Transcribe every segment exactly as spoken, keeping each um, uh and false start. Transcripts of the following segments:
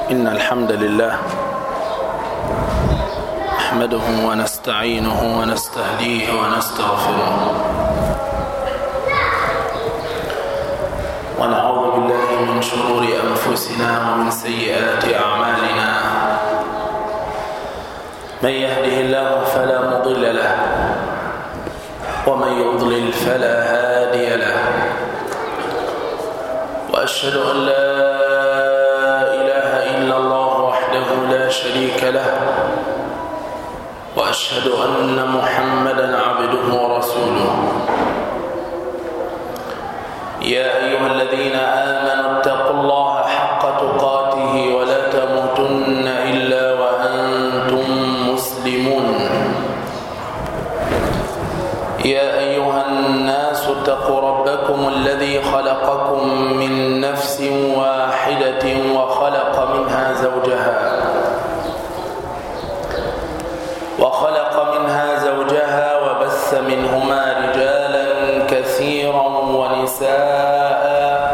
إن الحمد لله نحمده ونستعينه ونستهديه ونستغفره ونعوذ بالله من شرور أنفسنا ومن سيئات أعمالنا من يهده الله فلا مضل له ومن يضلل فلا هادي له وأشهد أن لا إله إلا الله وحده لا شريك له وأشهد أن محمدًا عبده ورسوله يا أيها الذين آمنوا اتقوا الله حق تقاته ولا تموتن إلا وأنتم مسلمون يا أيها الناس اتقوا ربكم الذي خلقكم من نفس واحدة وخلق منها زوجها وخلق منها زوجها وبث منهما رجالا كثيرا ونساء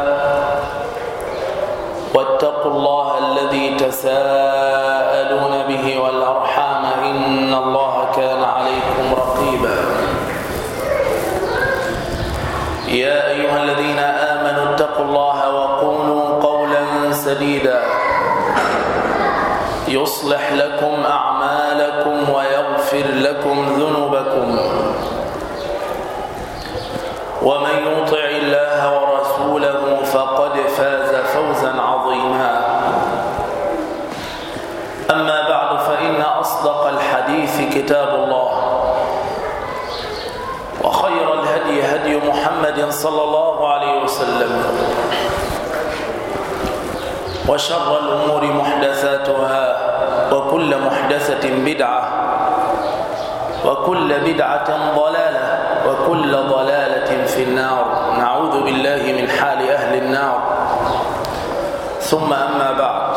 واتقوا الله الذي تساءلون به والأرحام إن الله كان عليكم رقيبا يا أيها الذين آمنوا اتقوا الله وقولوا قولا سديدا يصلح لكم أعمالكم ويغفر لكم ذنوبكم ومن يطع الله ورسوله فقد فاز فوزا عظيما أما بعد فإن أصدق الحديث كتاب الله وخير الهدي هدي محمد صلى الله عليه وسلم وشر الأمور محدثاتها وكل محدثة بدعة وكل بدعة ضلالة وكل ضلالة في النار نعوذ بالله من حال أهل النار ثم أما بعد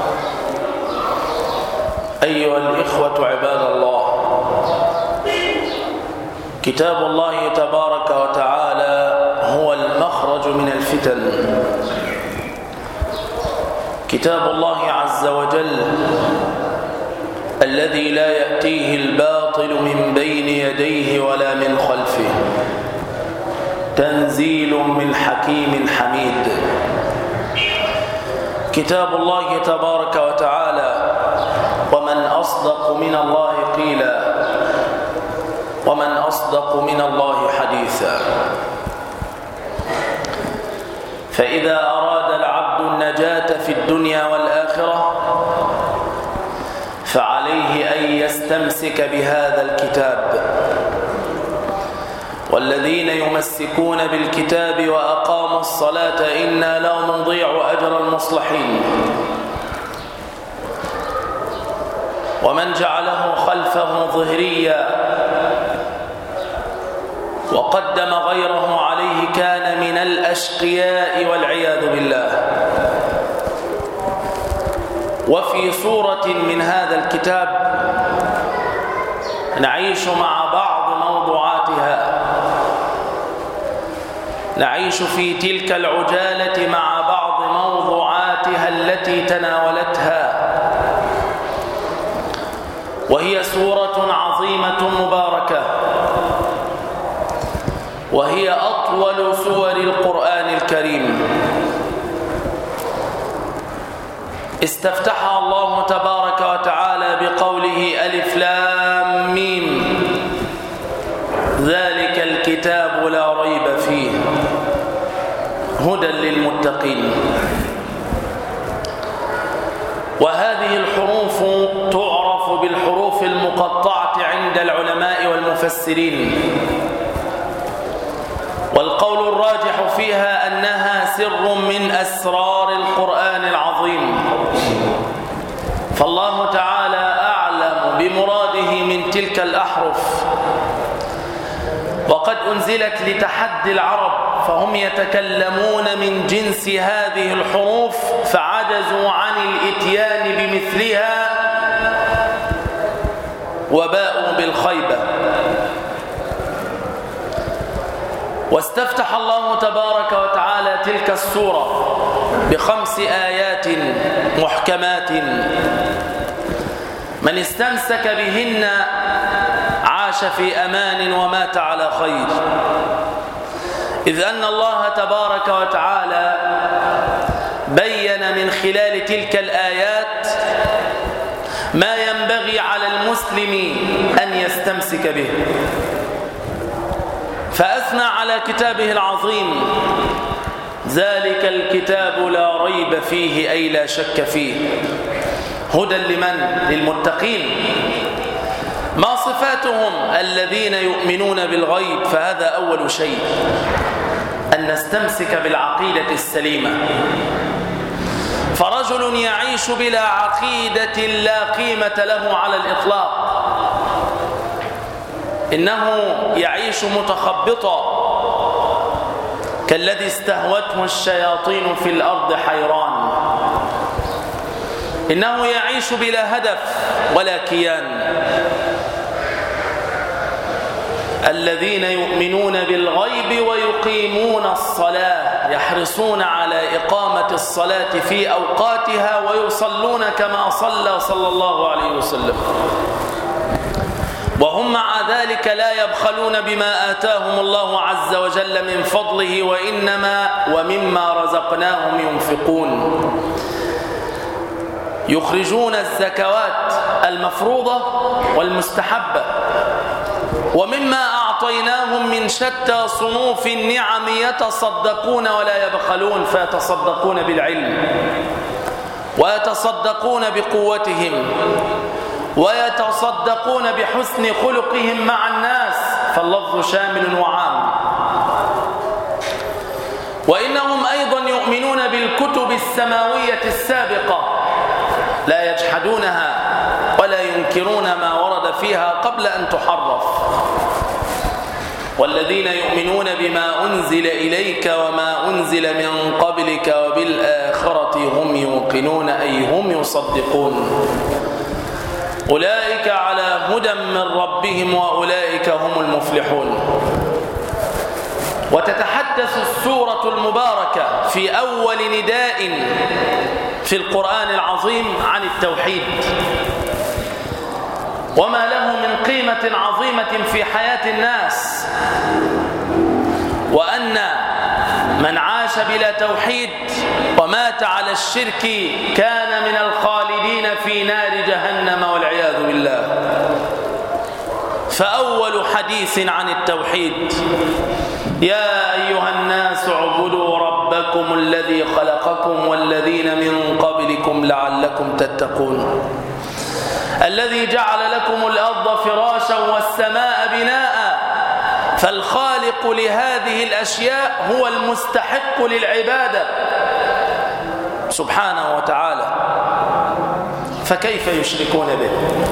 أيها الإخوة عباد الله كتاب الله تبارك وتعالى هو المخرج من الفتن كتاب الله عز وجل الذي لا يأتيه الباطل من بين يديه ولا من خلفه تنزيل من حكيم حميد كتاب الله تبارك وتعالى ومن أصدق من الله قيلا ومن أصدق من الله حديثا فإذا أراد العبد النجاة في الدنيا والآخرة فعليه أن يستمسك بهذا الكتاب والذين يمسكون بالكتاب وأقاموا الصلاة إنا لا نضيع أجر المصلحين ومن جعله خلفه ظهريا وقدم غيره عليه كان من الأشقياء والعياذ بالله وفي سورة من هذا الكتاب نعيش مع بعض موضوعاتها نعيش في تلك العجالة مع بعض موضوعاتها التي تناولتها وهي سورة عظيمة مباركة وهي أطول سور القرآن الكريم استفتحها الله تبارك وتعالى بقوله ألف لام ميم ذلك الكتاب لا ريب فيه هدى للمتقين وهذه الحروف تعرف بالحروف المقطعة عند العلماء والمفسرين والقول الراجح فيها أنها سر من أسرار القرآن العظيم فالله تعالى أعلم بمراده من تلك الأحرف وقد أنزلت لتحدي العرب فهم يتكلمون من جنس هذه الحروف فعجزوا عن الإتيان بمثلها وباءوا بالخيبة واستفتح الله تبارك وتعالى تلك السورة بخمس آيات محكمات من استمسك بهن عاش في أمان ومات على خير، إذ أن الله تبارك وتعالى بين من خلال تلك الآيات ما ينبغي على المسلم أن يستمسك به، فأثنى على كتابه العظيم: ذلك الكتاب لا ريب فيه، أي لا شك فيه، هدى لمن؟ للمتقين. ما صفاتهم؟ الذين يؤمنون بالغيب، فهذا أول شيء، أن نستمسك بالعقيدة السليمة. فرجل يعيش بلا عقيدة لا قيمة له على الإطلاق، إنه يعيش متخبطا كالذي استهوته الشياطين في الأرض حيران، إنه يعيش بلا هدف ولا كيان. الذين يؤمنون بالغيب ويقيمون الصلاة، يحرصون على إقامة الصلاة في أوقاتها ويصلون كما صلى صلى الله عليه وسلم، وهم مع ذلك لا يبخلون بما آتاهم الله عز وجل من فضله، وإنما ومما رزقناهم ينفقون. يخرجون الزكوات المفروضة والمستحبة، ومما أعطيناهم من شتى صنوف النعم يتصدقون ولا يبخلون، فيتصدقون بالعلم ويتصدقون بقوتهم ويتصدقون بحسن خلقهم مع الناس، فاللفظ شامل وعام. وإنهم أيضا يؤمنون بالكتب السماوية السابقة، لا يجحدونها ولا ينكرون ما ورد فيها قبل أن تحرف. والذين يؤمنون بما أنزل إليك وما أنزل من قبلك وبالآخرة هم يوقنون، أي هم يصدقون. أولئك على هدى من ربهم وأولئك هم المفلحون. وتتحدث السورة المباركة في أول نداء في القرآن العظيم عن التوحيد، وما له من قيمة عظيمة في حياة الناس، وأن من عاش بلا توحيد ومات على الشرك كان من الخالدين في نار جهنم والعياذ بالله. فأول حديث عن التوحيد: يا أيها الناس اعبدوا ربكم الذي خلقكم والذين من قبلكم لعلكم تتقون، الذي جعل لكم الأرض فراشا والسماء بناء. فالخالق لهذه الأشياء هو المستحق للعبادة سبحانه وتعالى، فكيف يشركون به؟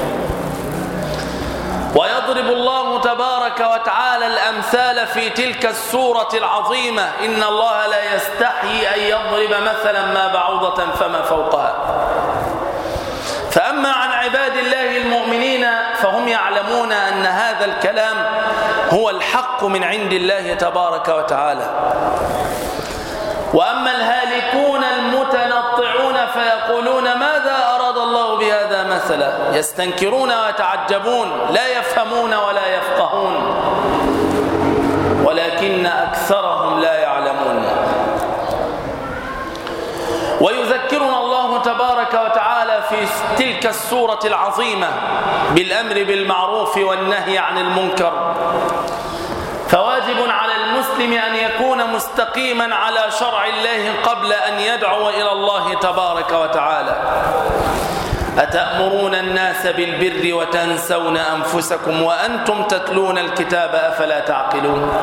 ويضرب الله تبارك وتعالى الأمثال في تلك السورة العظيمة: إن الله لا يستحيي أن يضرب مثلا ما بعوضة فما فوقها. فأما عن عباد الله المؤمنين فهم يعلمون أن هذا الكلام هو الحق من عند الله تبارك وتعالى. وأما الهالكون المتنطعون فيقولون ماذا أراد الله بهذا مثلا، يستنكرون ويتعجبون، لا يفهمون ولا يفقهون، ولكن أكثرهم لا يعلمون. ويذكرنا الله تبارك وتعالى في تلك السورة العظيمة بالأمر بالمعروف والنهي عن المنكر. فواجب على المسلم أن يكون مستقيما على شرع الله قبل أن يدعو إلى الله تبارك وتعالى. أتأمرون الناس بالبر وتنسون أنفسكم وأنتم تتلون الكتاب أفلا تعقلون؟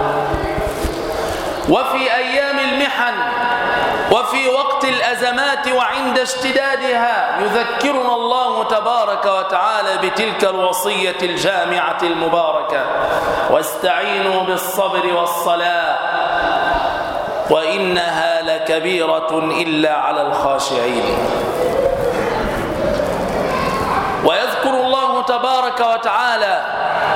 وفي أيام المحن وفي وقت الأزمات وعند اشتدادها يذكرنا الله تبارك وتعالى بتلك الوصية الجامعة المباركة: واستعينوا بالصبر والصلاة وإنها لكبيرة إلا على الخاشعين. ويذكر الله تبارك وتعالى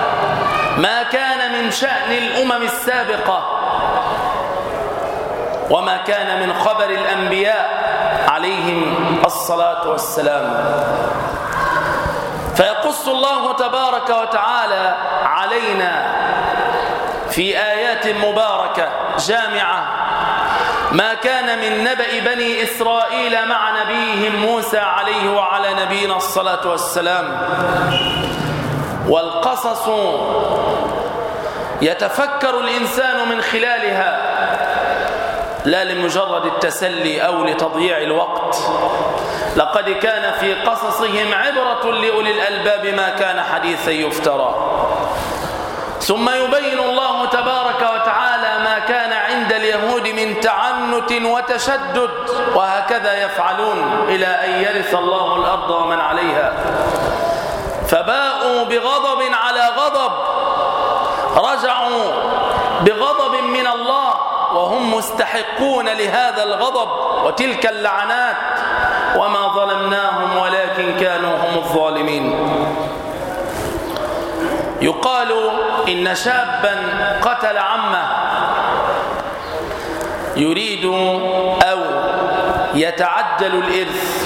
ما كان من شأن الأمم السابقة وما كان من خبر الأنبياء عليهم الصلاة والسلام. فيقص الله تبارك وتعالى علينا في آيات مباركة جامعة ما كان من نبأ بني إسرائيل مع نبيهم موسى عليه وعلى نبينا الصلاة والسلام. والقصص يتفكر الإنسان من خلالها لا لمجرد التسلي أو لتضييع الوقت. لقد كان في قصصهم عبرة لأولي الألباب ما كان حديثا يفترى. ثم يبين الله تبارك وتعالى ما كان عند اليهود من تعنت وتشدد، وهكذا يفعلون إلى أن يرث الله الأرض ومن عليها. فباءوا بغضب على غضب، رجعوا بغضب من الله وهم مستحقون لهذا الغضب وتلك اللعنات، وما ظلمناهم ولكن كانوا هم الظالمين. يقال إن شابا قتل عمه يريد أو يتعجل الإرث،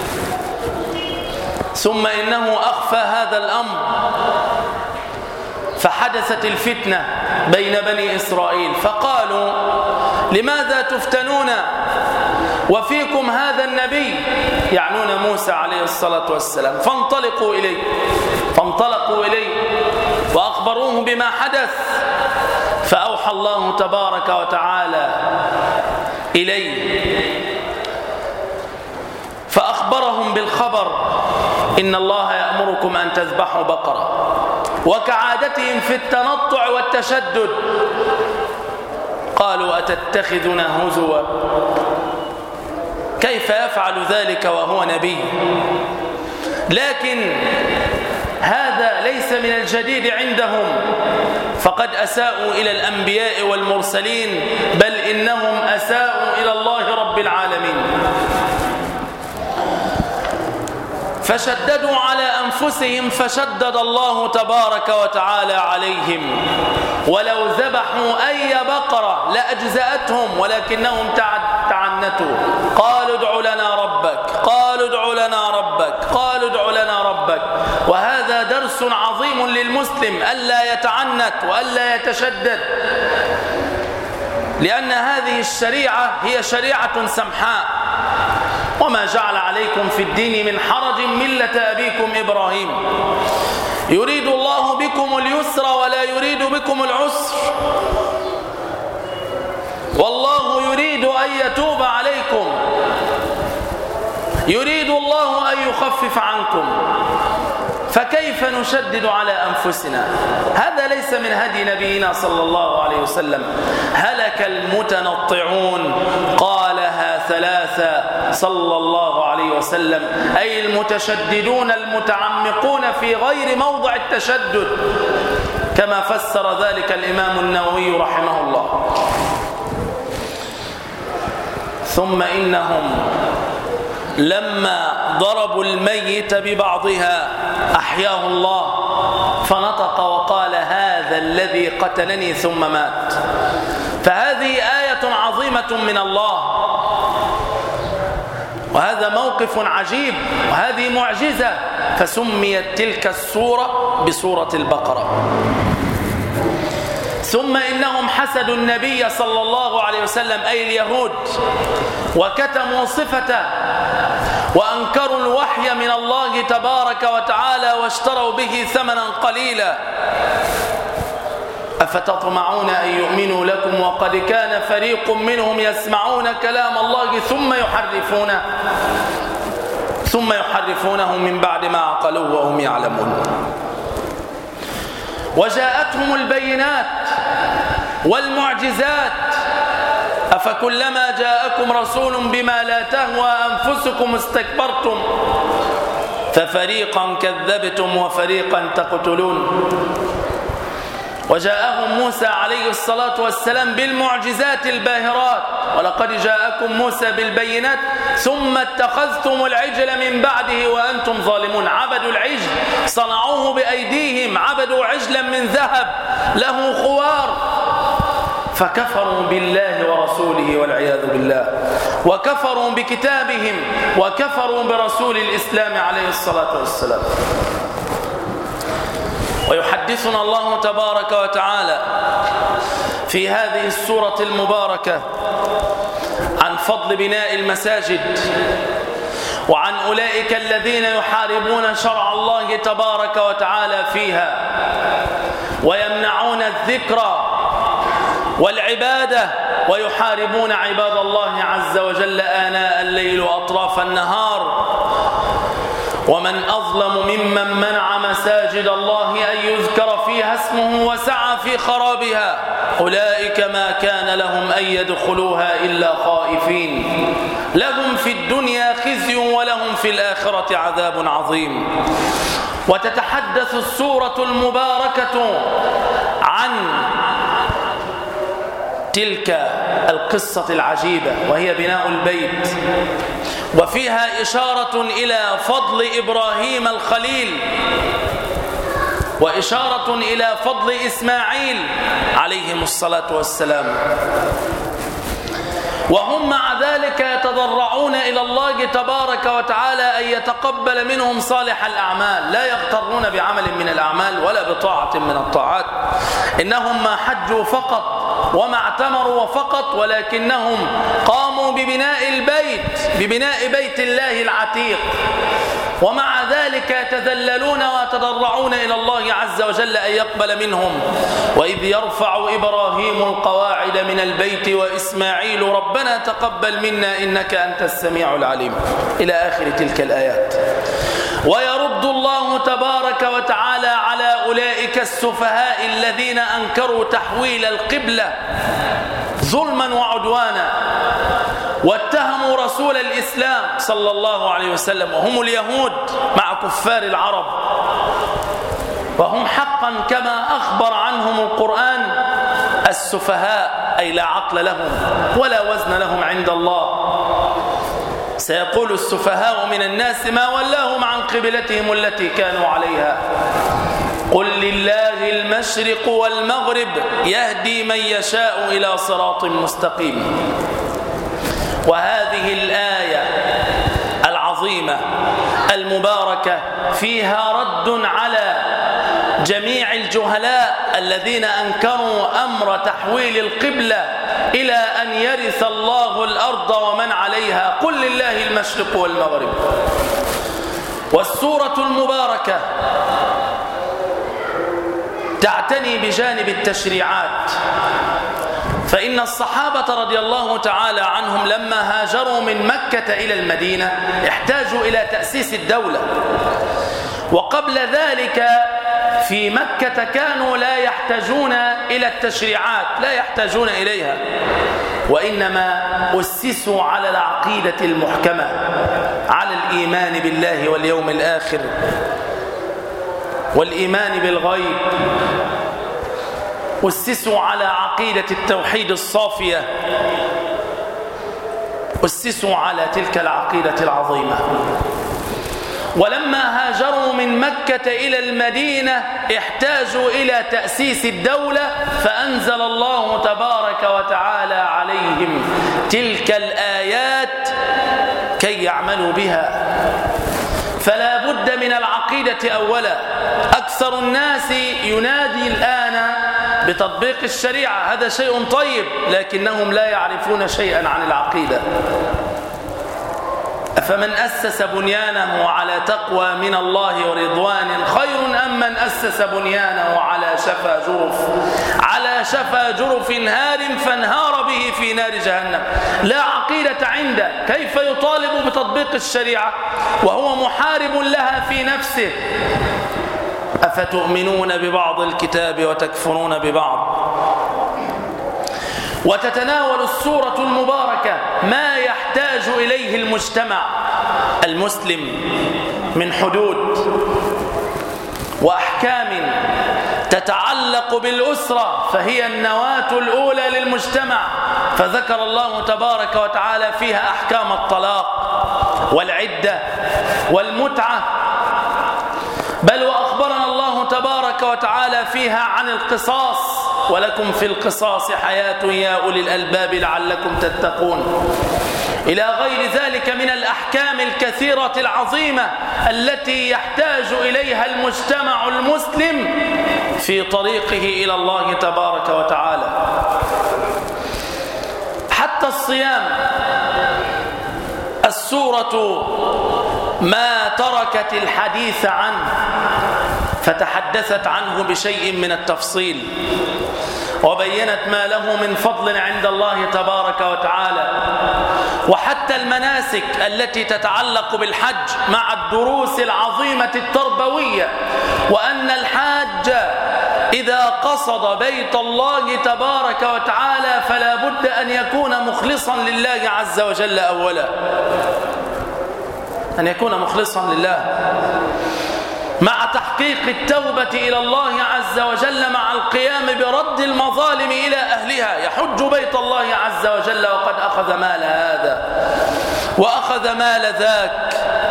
ثم إنه أخفى هذا الأمر فحدثت الفتنة بين بني إسرائيل، فقالوا لماذا تفتنون وفيكم هذا النبي، يعنون موسى عليه الصلاة والسلام. فانطلقوا إليه فانطلقوا إليه وأخبروه بما حدث، فأوحى الله تبارك وتعالى إليه فأخبرهم بالخبر: إن الله يأمركم أن تذبحوا بقرة. وكعادتهم في التنطع والتشدد قالوا: أتتخذنا هزوا؟ كيف يفعل ذلك وهو نبي؟ لكن هذا ليس من الجديد عندهم، فقد أساءوا إلى الأنبياء والمرسلين، بل إنهم أساءوا إلى الله رب العالمين. فشددوا على أنفسهم فشدد الله تبارك وتعالى عليهم. ولو ذبحوا أي بقرة لأجزأتهم، ولكنهم تعنتوا. قالوا ادع لنا ربك، قالوا ادع لنا ربك، قالوا ادع لنا ربك. وهذا درس عظيم للمسلم، ألا يتعنت وألا يتشدد، لأن هذه الشريعة هي شريعة سمحاء. وما جعل عليكم في الدين من حرج ملة أبيكم إبراهيم، يريد الله بكم اليسر ولا يريد بكم العسر، والله يريد أن يتوب عليكم، يريد الله أن يخفف عنكم. فكيف نشدد على أنفسنا؟ هذا ليس من هدي نبينا صلى الله عليه وسلم. هلك المتنطعون، قالها ثلاثة صلى الله عليه وسلم، أي المتشددون المتعمقون في غير موضع التشدد، كما فسر ذلك الإمام النووي رحمه الله. ثم إنهم لما ضربوا الميت ببعضها أحياه الله، فنطق وقال: هذا الذي قتلني ثم مات. فهذه آية عظيمة من الله، وهذا موقف عجيب، وهذه معجزة، فسميت تلك السورة بسورة البقرة. ثم إنهم حسدوا النبي صلى الله عليه وسلم، أي اليهود، وكتموا صفته، وأنكروا الوحي من الله تبارك وتعالى، واشتروا به ثمنا قليلا. أفتطمعون أن يؤمنوا لكم وقد كان فريق منهم يسمعون كلام الله ثم يحرفونه ثم يحرفونه من بعد ما عقلوه وهم يعلمون. وجاءتهم البينات والمعجزات، أفكلما جاءكم رسول بما لا تهوى أنفسكم استكبرتم ففريقا كذبتم وفريقا تقتلون. وجاءهم موسى عليه الصلاة والسلام بالمعجزات الباهرات: ولقد جاءكم موسى بالبينات ثم اتخذتم العجل من بعده وأنتم ظالمون. عبدوا العجل، صنعوه بأيديهم، عبدوا عجلا من ذهب له خوار، فكفروا بالله ورسوله والعياذ بالله، وكفروا بكتابهم، وكفروا برسول الإسلام عليه الصلاة والسلام. ويحدثنا الله تبارك وتعالى في هذه السورة المباركة عن فضل بناء المساجد، وعن أولئك الذين يحاربون شرع الله تبارك وتعالى فيها، ويمنعون الذكر والعبادة، ويحاربون عباد الله عز وجل آناء الليل وأطراف النهار. ومن أظلم ممن منع مساجد الله أن يذكر فيها اسمه وسعى في خرابها، أولئك ما كان لهم أن يدخلوها إلا خائفين، لهم في الدنيا خزي ولهم في الآخرة عذاب عظيم. وتتحدث السورة المباركة عن تلك القصة العجيبة وهي بناء البيت، وفيها إشارة إلى فضل إبراهيم الخليل، وإشارة إلى فضل إسماعيل عليهم الصلاة والسلام. وهم مع ذلك يتضرعون إلى الله تبارك وتعالى أن يتقبل منهم صالح الأعمال، لا يغترون بعمل من الأعمال ولا بطاعة من الطاعات. إنهم ما حجوا فقط وما اعتمروا فقط، ولكنهم قاموا ببناء البيت، ببناء بيت الله العتيق، ومع ذلك يتذللون ويتضرعون إلى الله عز وجل أن يقبل منهم. وإذ يرفع إبراهيم القواعد من البيت وإسماعيل ربنا تقبل منا إنك أنت السميع العليم، إلى آخر تلك الآيات. ويرد الله تبارك وتعالى على أولئك السفهاء الذين أنكروا تحويل القبلة ظلما وعدوانا، واتهموا رسول الإسلام صلى الله عليه وسلم، وهم اليهود مع كفار العرب، وهم حقا كما أخبر عنهم القرآن السفهاء، أي لا عقل لهم ولا وزن لهم عند الله. سيقول السفهاء من الناس ما ولاهم عن قبلتهم التي كانوا عليها، قل لله المشرق والمغرب يهدي من يشاء إلى صراط مستقيم. وهذه الآية العظيمة المباركة فيها رد على جميع الجهلاء الذين أنكروا أمر تحويل القبلة إلى أن يرث الله الأرض ومن عليها، قل لله المشرق والمغرب. والسورة المباركة تعتني بجانب التشريعات، فإن الصحابة رضي الله تعالى عنهم لما هاجروا من مكة إلى المدينة احتاجوا إلى تأسيس الدولة، وقبل ذلك في مكة كانوا لا يحتاجون إلى التشريعات، لا يحتاجون إليها، وإنما أسسوا على العقيدة المحكمة، على الإيمان بالله واليوم الآخر والإيمان بالغيب، أسسوا على عقيدة التوحيد الصافية، أسسوا على تلك العقيدة العظيمة. ولما هاجروا من مكة إلى المدينة احتاجوا إلى تأسيس الدولة، فأنزل الله تبارك وتعالى عليهم تلك الآيات كي يعملوا بها. فلا بد من العقيدة أولا. أكثر الناس ينادي الآن بتطبيق الشريعة، هذا شيء طيب، لكنهم لا يعرفون شيئا عن العقيدة. أفمن أسس بنيانه على تقوى من الله ورضوان خير أم من أسس بنيانه على شفا جرف على شفا جرف هار فانهار به في نار جهنم. لا عقيدة عنده، كيف يطالب بتطبيق الشريعة وهو محارب لها في نفسه؟ أفتؤمنون ببعض الكتاب وتكفرون ببعض. وتتناول السورة المباركة ما يحتاج إليه المجتمع المسلم من حدود وأحكام تتعلق بالأسرة، فهي النواة الأولى للمجتمع. فذكر الله تبارك وتعالى فيها أحكام الطلاق والعدة والمتعة، بل وأخبرنا الله تبارك وتعالى فيها عن القصاص ولكم في القصاص حياة يا أولي الألباب لعلكم تتقون، إلى غير ذلك من الأحكام الكثيرة العظيمة التي يحتاج إليها المجتمع المسلم في طريقه إلى الله تبارك وتعالى. حتى الصيام السورة ما تركت الحديث عنه فتحدثت عنه بشيء من التفصيل، وبينت ما له من فضل عند الله تبارك وتعالى. وحتى المناسك التي تتعلق بالحج مع الدروس العظيمة التربوية، وأن الحاج إذا قصد بيت الله تبارك وتعالى فلا بد أن يكون مخلصا لله عز وجل أولا، أن يكون مخلصا لله مع تحقيق التوبة إلى الله عز وجل، مع القيام برد المظالم إلى أهلها. يحج بيت الله عز وجل وقد أخذ مال هذا وأخذ مال ذاك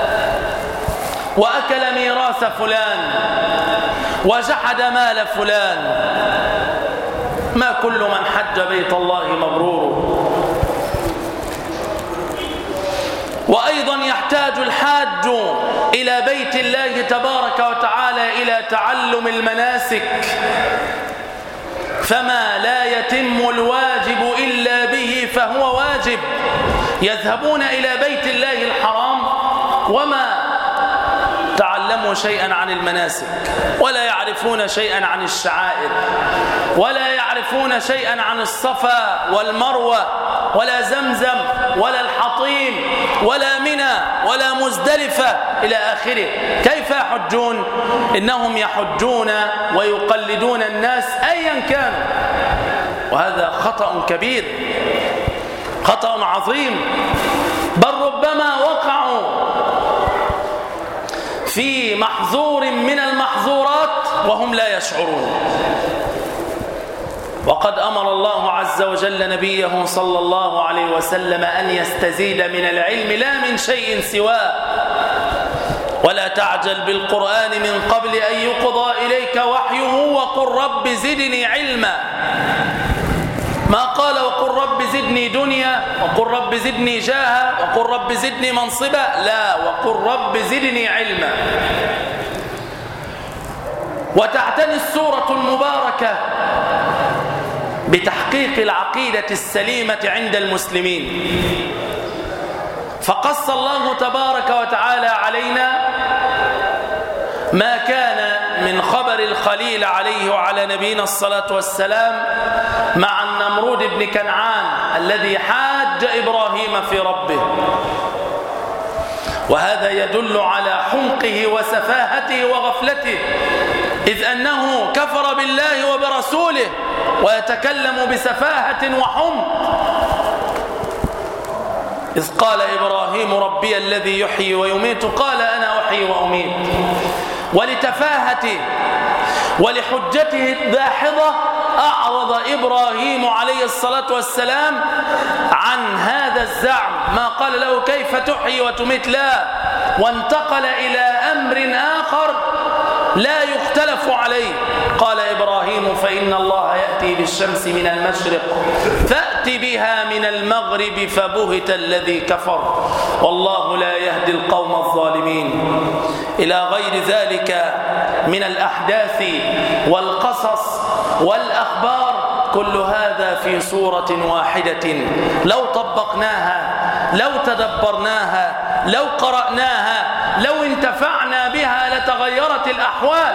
وأكل ميراث فلان وجحد مال فلان. ما كل من حج بيت الله مبرور. وأيضا يحتاج الحاج إلى بيت الله تبارك وتعالى إلى تعلم المناسك، فما لا يتم الواجب إلا به فهو واجب. يذهبون إلى بيت الله الحرام وما تعلموا شيئا عن المناسك، ولا يعرفون شيئا عن الشعائر، ولا يعرفون شيئا عن الصفا والمروة ولا زمزم ولا الحطيم ولا منى ولا مزدلفة إلى آخره. كيف يحجون؟ إنهم يحجون ويقلدون الناس أيا كانوا، وهذا خطأ كبير، خطأ عظيم، بل ربما وقعوا في محظور من المحظورات وهم لا يشعرون. وقد أمر الله عز وجل نبيه صلى الله عليه وسلم أن يستزيد من العلم لا من شيء سواه. ولا تعجل بالقرآن من قبل أن يقضى إليك وحيه وقل رب زدني علما. ما قال وقل رب زدني دنيا وقل رب زدني جاها وقل رب زدني منصبا، لا، وقل رب زدني علما. وتعتني السورة المباركة بتحقيق العقيدة السليمة عند المسلمين، فقص الله تبارك وتعالى علينا ما كان من خبر الخليل عليه وعلى نبينا الصلاة والسلام مع النمرود بن كنعان الذي حاج إبراهيم في ربه. وهذا يدل على حمقه وسفاهته وغفلته، إذ أنه كفر بالله وبرسوله ويتكلم بسفاهة وحمق. إذ قال إبراهيم ربي الذي يحيي ويميت، قال أنا أحيي وأميت. ولتفاهته ولحجته الداحضة أعرض إبراهيم عليه الصلاة والسلام عن هذا الزعم، ما قال له كيف تحيي وتميت، لا، وانتقل إلى أمر آخر لا يختلف عليه. قال إبراهيم فإن الله يأتي بالشمس من المشرق فأت بها من المغرب فبهت الذي كفر والله لا يهدي القوم الظالمين. إلى غير ذلك من الأحداث والقصص والأخبار، كل هذا في سورة واحدة لو طبقناها، لو تدبرناها، لو قرأناها، لو انتفعنا بها لتغيرت الأحوال.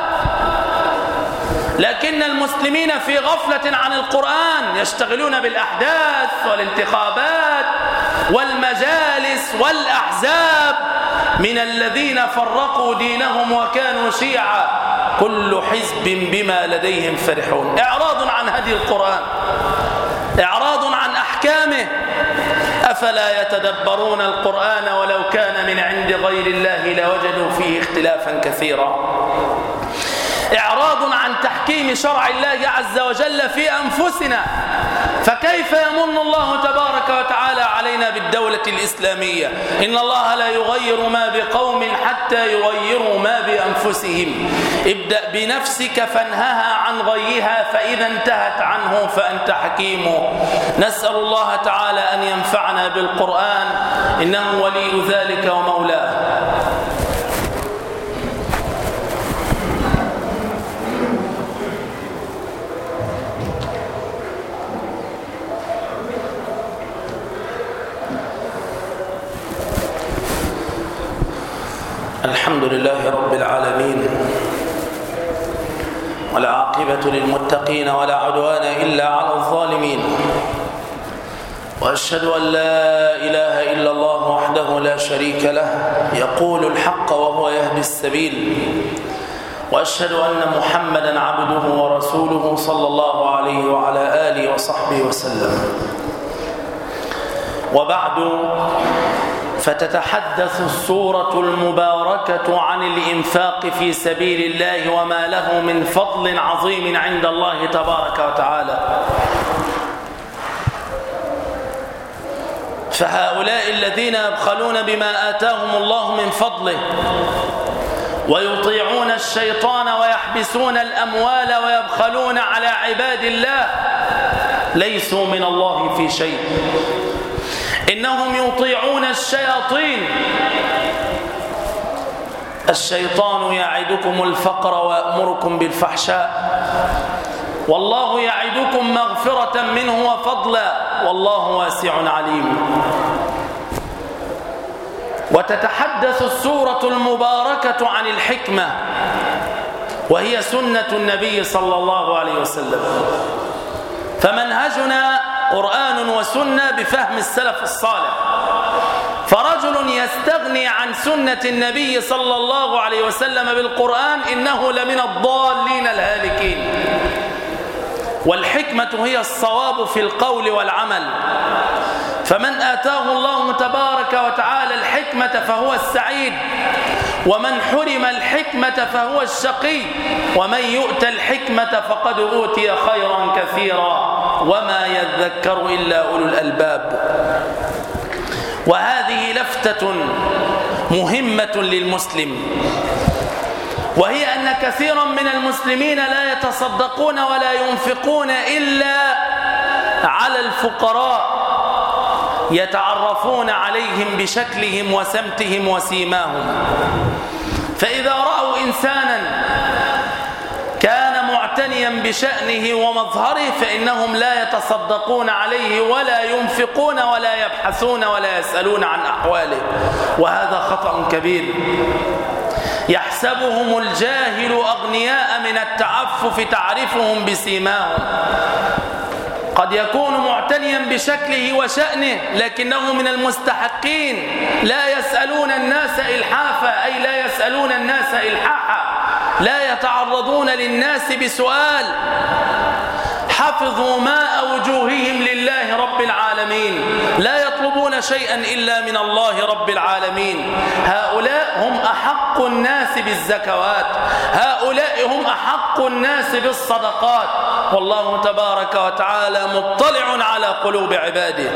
لكن المسلمين في غفلة عن القرآن، يشتغلون بالأحداث والانتخابات والمجالس والأحزاب، من الذين فرقوا دينهم وكانوا شيعا، كل حزب بما لديهم فرحون. إعراض عن هدي القرآن، إعراض عن أحكامه. أفلا يتدبرون القرآن ولو كان من عند غير الله لوجدوا فيه اختلافا كثيرا. إعراض عن تحكيم شرع الله عز وجل في أنفسنا، فكيف يمن الله تبارك وتعالى علينا بالدولة الإسلامية؟ إن الله لا يغير ما بقوم حتى يغيروا ما بأنفسهم. ابدأ بنفسك فانهها عن غيها، فإذا انتهت عنه فأنت حكيم. نسأل الله تعالى أن ينفعنا بالقرآن، إنه ولي ذلك ومولاه. الحمد لله رب العالمين، والعاقبة للمتقين ولا عدوان إلا على الظالمين، وأشهد أن لا إله إلا الله وحده لا شريك له يقول الحق وهو يهدي السبيل، وأشهد أن محمدا عبده ورسوله صلى الله عليه وعلى آله وصحبه وسلم. وبعد، فتتحدث السورة المباركة عن الإنفاق في سبيل الله وما له من فضل عظيم عند الله تبارك وتعالى. فهؤلاء الذين يبخلون بما آتاهم الله من فضله ويطيعون الشيطان ويحبسون الأموال ويبخلون على عباد الله ليسوا من الله في شيء، إنهم يطيعون الشياطين. الشيطان يعدكم الفقر ويأمركم بالفحشاء، والله يعدكم مغفرة منه وفضلا، والله واسع عليم. وتتحدث السورة المباركة عن الحكمة، وهي سنة النبي صلى الله عليه وسلم. فمنهجنا قرآن وسنة بفهم السلف الصالح. فرجل يستغني عن سنة النبي صلى الله عليه وسلم بالقرآن إنه لمن الضالين الهالكين. والحكمة هي الصواب في القول والعمل، فمن آتاه الله تبارك وتعالى الحكمة فهو السعيد، ومن حرم الحكمة فهو الشقي، ومن يؤت الحكمة فقد أوتي خيرا كثيرا وما يذكر إلا أولو الألباب. وهذه لفتة مهمة للمسلم، وهي أن كثيرا من المسلمين لا يتصدقون ولا ينفقون إلا على الفقراء، يتعرفون عليهم بشكلهم وسمتهم وسيماهم. فإذا رأوا إنسانا كان معتنيا بشأنه ومظهره فإنهم لا يتصدقون عليه ولا ينفقون ولا يبحثون ولا يسألون عن أحواله، وهذا خطأ كبير. يحسبهم الجاهل أغنياء من التعفف تعرفهم بسيماهم. قد يكون معتنيا بشكله وشأنه لكنه من المستحقين، لا يسألون الناس إلحافا، أي لا يسألون الناس إلحاحا، لا يتعرضون للناس بسؤال. حفظوا ماء وجوههم لله رب العالمين، لا يطلبون شيئا إلا من الله رب العالمين. هؤلاء هم أحق الناس بالزكوات، هؤلاء هم أحق الناس بالصدقات، والله تبارك وتعالى مطلع على قلوب عباده.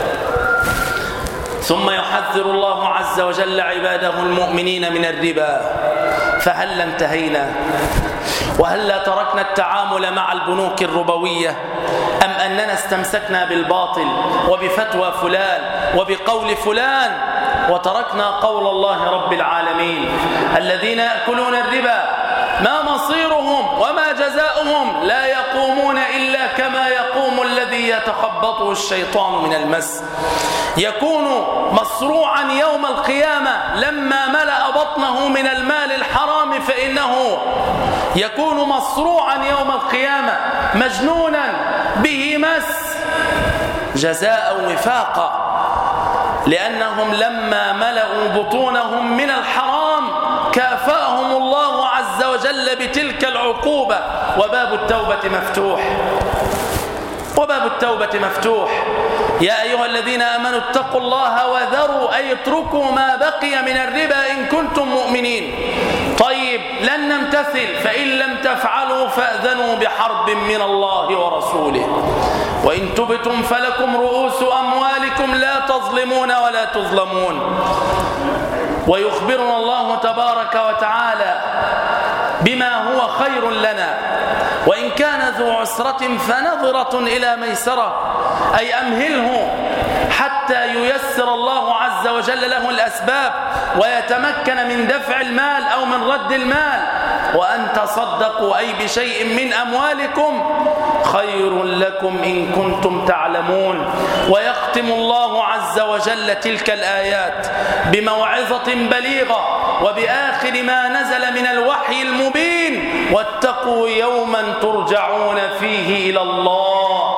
ثم يحذر الله عز وجل عباده المؤمنين من الربا. فهل انتهينا؟ وهل لا تركنا التعامل مع البنوك الربوية؟ أم أننا استمسكنا بالباطل وبفتوى فلان وبقول فلان وتركنا قول الله رب العالمين؟ الذين يأكلون الربا ما مصيرهم وما جزاؤهم؟ لا يقومون إلا كما يقوم الذي يتخبطه الشيطان من المس. يكون مصروعا يوم القيامة لما ملأ بطنه من المال الحرام، فإنه يكون مصروعا يوم القيامة مجنونا به مس جزاء وفاقا، لأنهم لما ملأوا بطونهم من الحرام كافأهم الله عز وجل بتلك العقوبة. وباب التوبة مفتوح، وباب التوبة مفتوح. يا أيها الذين آمنوا اتقوا الله وذروا، أي اتركوا ما بقي من الربا إن كنتم مؤمنين. طيب طيب لن نمتثل، فإن لم تفعلوا فأذنوا بحرب من الله ورسوله، وإن تبتم فلكم رؤوس أموالكم لا تظلمون ولا تظلمون. ويخبرنا الله تبارك وتعالى بما هو خير لنا، وإن كان ذو عسرة فنظرة إلى ميسرة، أي أمهله حتى ييسر الله عز وجل له الأسباب ويتمكن من دفع المال أو من رد المال. وأن تصدقوا أي بشيء من أموالكم خير لكم إن كنتم تعلمون. ويختم الله عز وجل تلك الآيات بموعظة بليغة وبآخر ما نزل من الوحي المبين: واتقوا يوما ترجعون فيه إلى الله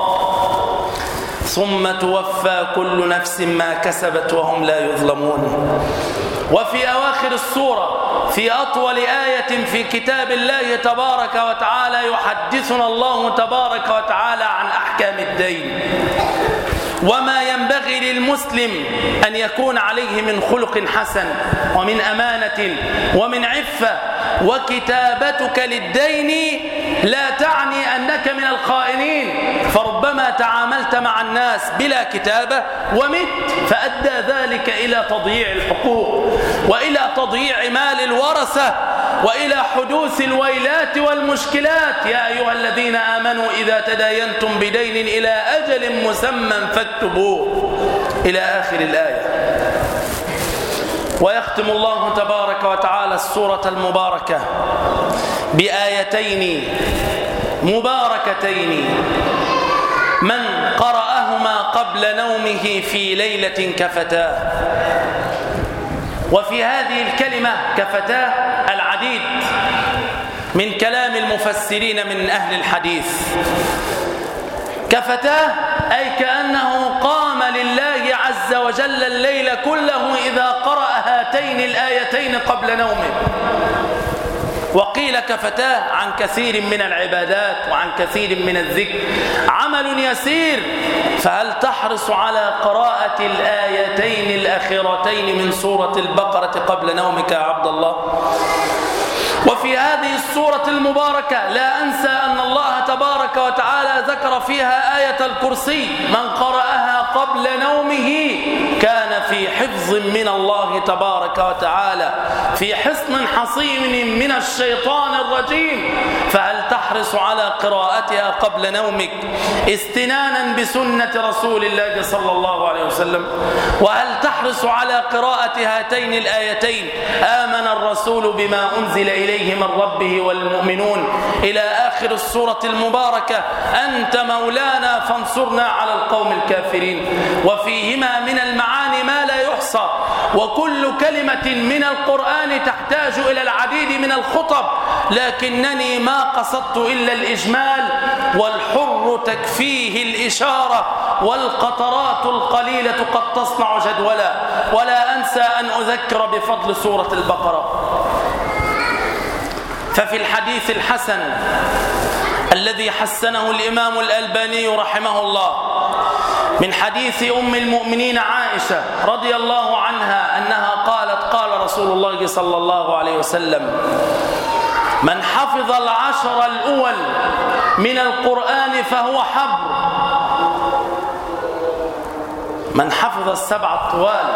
ثم توفى كل نفس ما كسبت وهم لا يظلمون. وفي أواخر السورة في أطول آية في كتاب الله تبارك وتعالى يحدثنا الله تبارك وتعالى عن أحكام الدين وما ينبغي للمسلم أن يكون عليه من خلق حسن ومن أمانة ومن عفة. وكتابتك للدين لا تعني أنك من الخائنين، فربما تعاملت مع الناس بلا كتابة ومت، فأدى ذلك إلى تضييع الحقوق وإلى تضييع مال الورثة وإلى حدوث الويلات والمشكلات. يا أيها الذين آمنوا إذا تداينتم بدين إلى أجل مسمى فاكتبوه، إلى آخر الآية. ويختم الله تبارك وتعالى السورة المباركة بآيتين مباركتين من قرأهما قبل نومه في ليلة كفتاه. وفي هذه الكلمة كفتاه العديد من كلام المفسرين من أهل الحديث. كفتاه أي كأنه قام لله عز وجل الليل كله إذا قرأ هاتين الآيتين قبل نومه. وقيل كفتاه عن كثير من العبادات وعن كثير من الذكر، عمل يسير، فهل تحرص على قراءة الآيتين الأخيرتين من سورة البقرة قبل نومك يا عبد الله؟ وفي هذه السورة المباركة لا أنسى أن الله تبارك وتعالى ذكر فيها آية الكرسي: من قرأها قبل نومه كان في حفظ من الله تبارك وتعالى، في حصن حصين من الشيطان الرجيم. فهل تحرص على قراءتها قبل نومك استنانا بسنة رسول الله صلى الله عليه وسلم؟ وهل تحرص على قراءة هاتين الآيتين: آمن الرسول بما أنزل إليه من ربه والمؤمنون، إلى آخر السورة المباركة: أنت مولانا فانصرنا على القوم الكافرين. وفيهما من المعاني ما لا يحصى، وكل كلمة من القرآن تحتاج إلى العديد من الخطب، لكنني ما قصدت إلا الإجمال، والحر تكفيه الإشارة، والقطرات القليلة قد تصنع جدولا. ولا أنسى أن أذكر بفضل سورة البقرة. ففي الحديث الحسن الذي حسنه الإمام الألباني رحمه الله من حديث أم المؤمنين عائشة رضي الله عنها أنها قالت: قال رسول الله صلى الله عليه وسلم: من حفظ العشر الأول من القرآن فهو حبر. من حفظ السبع الطوال،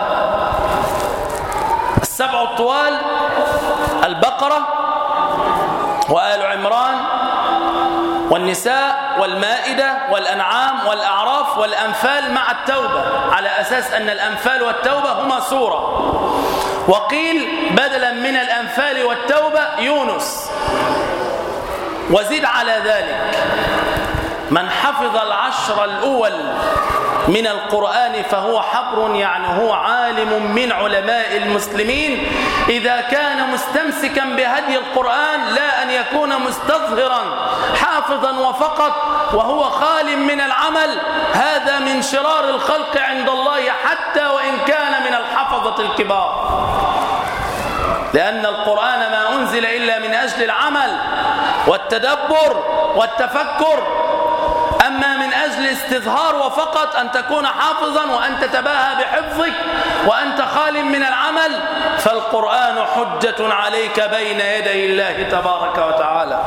السبع الطوال البقرة وآل عمران والنساء والمائدة والأنعام والأعراف والأنفال مع التوبة، على أساس أن الأنفال والتوبة هما سورة. وقيل بدلا من الأنفال والتوبة يونس. وزد على ذلك: من حفظ العشر الأول من القرآن فهو حبر، يعني هو عالم من علماء المسلمين إذا كان مستمسكا بهدي القرآن، لا أن يكون مستظهرا حافظا وفقط وهو خال من العمل. هذا من شرار الخلق عند الله حتى وإن كان من الحفظة الكبار، لأن القرآن ما أنزل إلا من أجل العمل والتدبر والتفكر. أما من أجل الاستظهار وفقط أن تكون حافظا وأن تتباهى بحفظك وأنت خال من العمل، فالقرآن حجة عليك بين يدي الله تبارك وتعالى.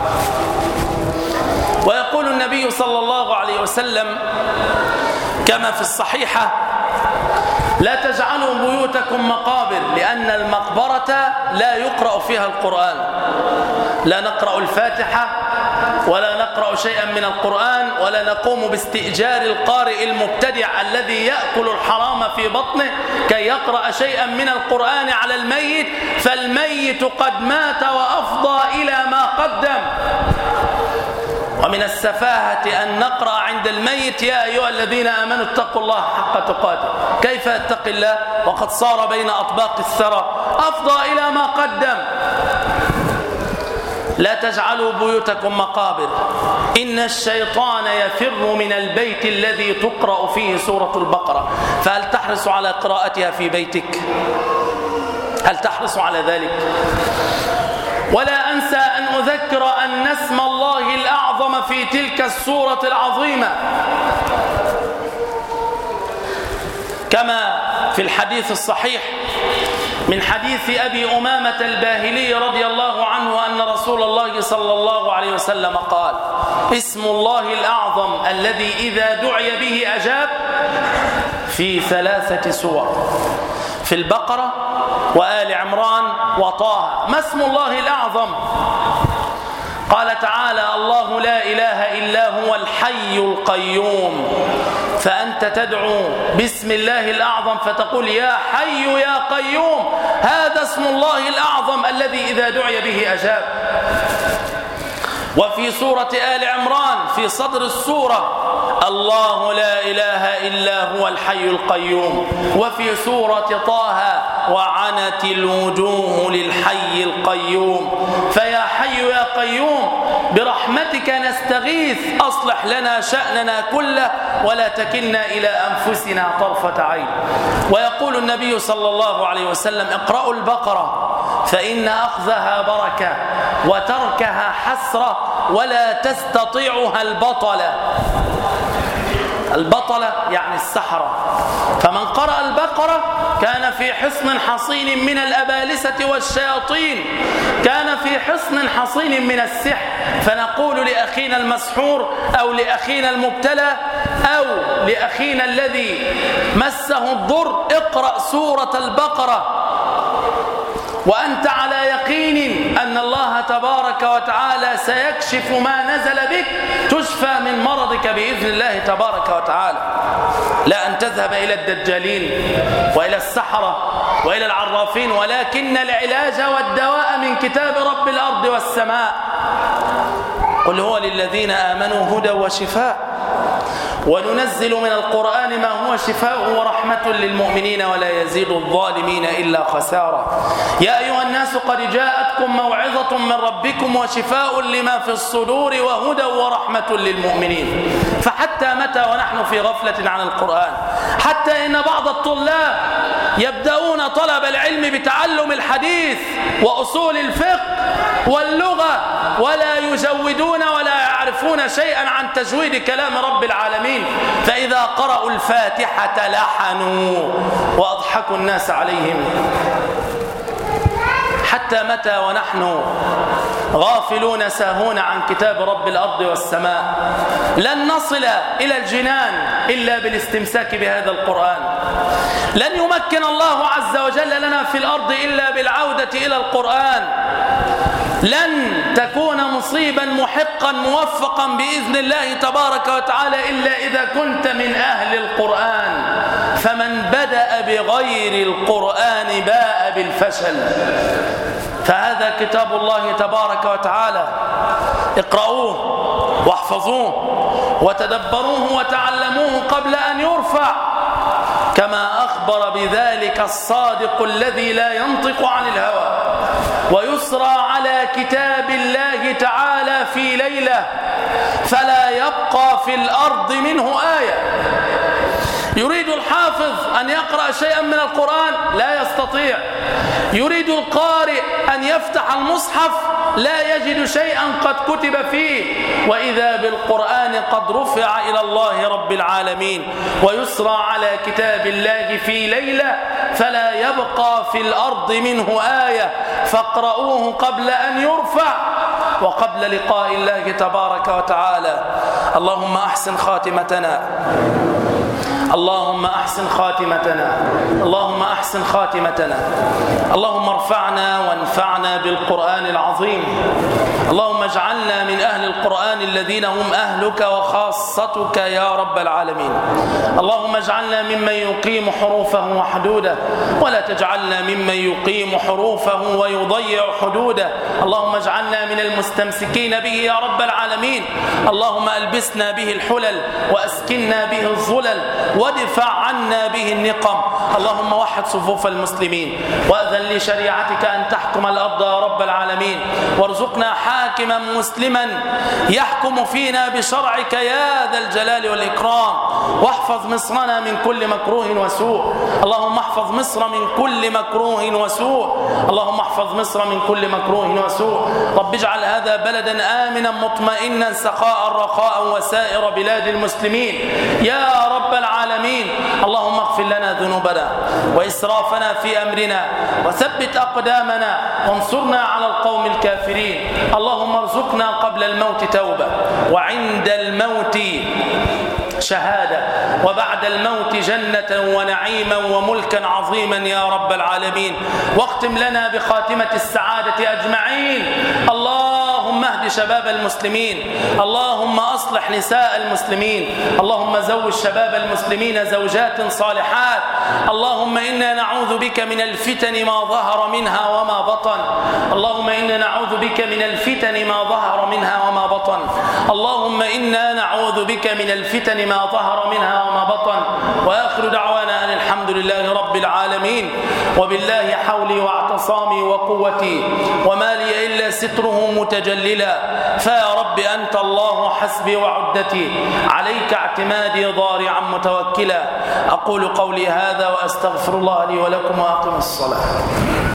ويقول النبي صلى الله عليه وسلم كما في الصحيحة: لا تجعلوا بيوتكم مقابر، لأن المقبرة لا يقرأ فيها القرآن، لا نقرأ الفاتحة ولا نقرأ شيئا من القرآن، ولا نقوم باستئجار القارئ المبتدع الذي يأكل الحرام في بطنه كي يقرأ شيئا من القرآن على الميت، فالميت قد مات وأفضى إلى ما قدم. ومن السفاهة أن نقرأ عند الميت: يا أيها الذين آمنوا اتقوا الله حق تقاته. كيف يتقي الله وقد صار بين أطباق الثرى؟ أفضى إلى ما قدم. لا تجعلوا بيوتكم مقابر، إن الشيطان يفر من البيت الذي تقرأ فيه سورة البقرة. فهل تحرص على قراءتها في بيتك؟ هل تحرص على ذلك؟ ولا أنسى أن أذكر أن اسم الله الأعظم في تلك السورة العظيمة كما في الحديث الصحيح من حديث أبي أمامة الباهلي رضي الله عنه أن رسول الله صلى الله عليه وسلم قال: اسم الله الأعظم الذي إذا دعي به أجاب، في ثلاثة سور: في البقرة وآل عمران وطه. ما اسم الله الأعظم؟ قال تعالى: الله لا إله إلا هو الحي القيوم. فأنت تدعو باسم الله الأعظم فتقول: يا حي يا قيوم. هذا اسم الله الأعظم الذي إذا دعي به أجاب. وفي سورة آل عمران في صدر السورة: الله لا إله إلا هو الحي القيوم. وفي سورة طه: وعنت الوجوه للحي القيوم. فيا حي يا قيوم برحمتك نستغيث، أصلح لنا شأننا كله ولا تكلنا إلى أنفسنا طرفة عين. ويقول النبي صلى الله عليه وسلم: اقرأوا البقرة فإن أخذها بركة وتركها حسرة ولا تستطيعها البطلة. البطلة يعني السحرة. فمن قرأ البقرة كان في حصن حصين من الأبالسة والشياطين، كان في حصن حصين من السحر. فنقول لأخينا المسحور أو لأخينا المبتلى أو لأخينا الذي مسه الضر: اقرأ سورة البقرة وأنت على يقين أن الله تبارك وتعالى سيكشف ما نزل بك، تشفى من مرضك بإذن الله تبارك وتعالى. لا أن تذهب إلى الدجالين وإلى السحرة وإلى العرافين، ولكن العلاج والدواء من كتاب رب الأرض والسماء. قل هو للذين آمنوا هدى وشفاء، وننزل من القرآن ما هو شفاء ورحمة للمؤمنين ولا يزيد الظالمين إلا خسارة. يا أيها الناس قد جاءتكم موعظة من ربكم وشفاء لما في الصدور وهدى ورحمة للمؤمنين. فحتى متى ونحن في غفلة عن القرآن؟ حتى إن بعض الطلاب يبدأون طلب العلم بتعلم الحديث وأصول الفقه واللغة ولا يجودون ولا يعرفون شيئا عن تجويد كلام رب العالمين، فإذا قرأوا الفاتحة لحنوا وأضحكوا الناس عليهم. حتى متى ونحن غافلون ساهون عن كتاب رب الأرض والسماء؟ لن نصل إلى الجنان إلا بالاستمساك بهذا القرآن. لن يمكن الله عز وجل لنا في الأرض إلا بالعودة إلى القرآن. لن تكون مصيبا محقا موفقا بإذن الله تبارك وتعالى إلا إذا كنت من أهل القرآن. فمن بدأ بغير القرآن باء بالفشل. فهذا كتاب الله تبارك وتعالى، اقرأوه واحفظوه وتدبروه وتعلموه قبل أن يرفع، كما أخبر بذلك الصادق الذي لا ينطق عن الهوى. ويسرى على كتاب الله تعالى في ليلة فلا يبقى في الأرض منه آية. يريد الحافظ أن يقرأ شيئا من القرآن لا يستطيع، يريد القارئ أن أن يفتح المصحف لا يجد شيئا قد كتب فيه، وإذا بالقرآن قد رفع إلى الله رب العالمين ويسرى على كتاب الله في ليلة فلا يبقى في الأرض منه آية، فاقرؤوه قبل أن يرفع وقبل لقاء الله تبارك وتعالى. اللهم أحسن خاتمتنا، اللهم أحسن خاتمتنا، اللهم أحسن خاتمتنا. اللهم ارفعنا وانفعنا بالقرآن العظيم. اللهم اجعلنا من أهل القرآن الذين هم أهلك وخاصتك يا رب العالمين. اللهم اجعلنا ممن يقيم حروفه وحدوده، ولا تجعلنا ممن يقيم حروفه ويضيع حدوده. اللهم اجعلنا من المستمسكين به يا رب العالمين. اللهم ألبسنا به الحلل وأسكننا به الظلل وادفع عنا به النقم. اللهم وحد صفوف المسلمين وأذن لشريعتك أن تحكم الأرض يا رب العالمين، وارزقنا حاكما مسلما يحكم فينا بشرعك يا ذا الجلال والإكرام. واحفظ مصرنا من كل مكروه وسوء. اللهم احفظ مصر من كل مكروه وسوء. اللهم احفظ مصر من كل مكروه وسوء. رب اجعل هذا بلدا آمنا مطمئنا سخاء رخاء وسائر بلاد المسلمين يا رب العالمين. اللهم اغفر لنا ذنوبنا وإسرافنا في أمرنا وثبت أقدامنا وانصرنا على القوم الكافرين. اللهم ارزقنا قبل الموت توبة، وعند الموت شهادة، وبعد الموت جنة ونعيما وملكا عظيما يا رب العالمين. واختم لنا بخاتمة السعادة أجمعين. اللهم اهد شباب المسلمين، اللهم أصلح نساء المسلمين، اللهم زوج شباب المسلمين زوجات صالحات. اللهم إنا نعوذ بك من الفتن ما ظهر منها وما بطن. اللهم إنا نعوذ بك من الفتن ما ظهر منها وما بطن. اللهم إنا نعوذ بك من الفتن ما ظهر منها وما بطن. وآخر دعوانا أن الحمد لله رب العالمين. وبالله حولي واعتصامي وقوتي، وما لي إلا ستره متجللا. فيا رب أنت الله حسبي وعدتي، عليك اعتمادي ضارعا متوكلا. أقول قولي هذا وأستغفر الله لي ولكم وأقم الصلاة.